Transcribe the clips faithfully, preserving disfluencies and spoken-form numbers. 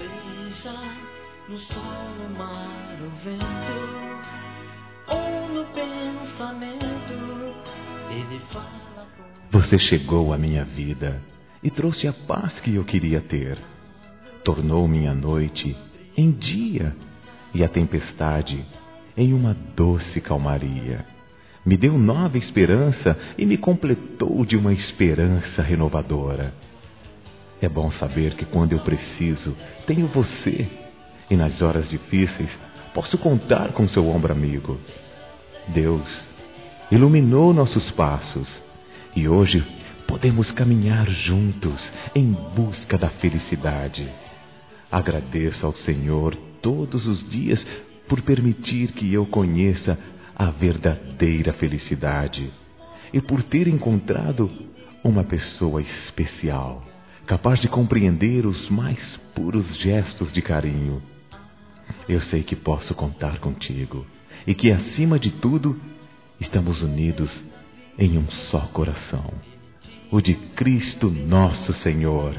Seja no sol, no mar, no vento, ou no pensamento, Ele fala com... Você chegou à minha vida e trouxe a paz que eu queria ter. Tornou minha noite em dia e a tempestade em uma doce calmaria. Me deu nova esperança e me completou de uma esperança renovadora. É bom saber que quando eu preciso, tenho você, e nas horas difíceis posso contar com seu ombro amigo. Deus iluminou nossos passos e hoje podemos caminhar juntos em busca da felicidade. Agradeço ao Senhor todos os dias por permitir que eu conheça a verdadeira felicidade e por ter encontrado uma pessoa especial, capaz de compreender os mais puros gestos de carinho. Eu sei que posso contar contigo e que, acima de tudo, estamos unidos em um só coração, o de Cristo nosso Senhor.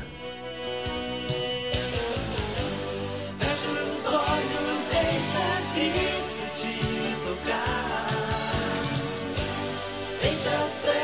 Deixa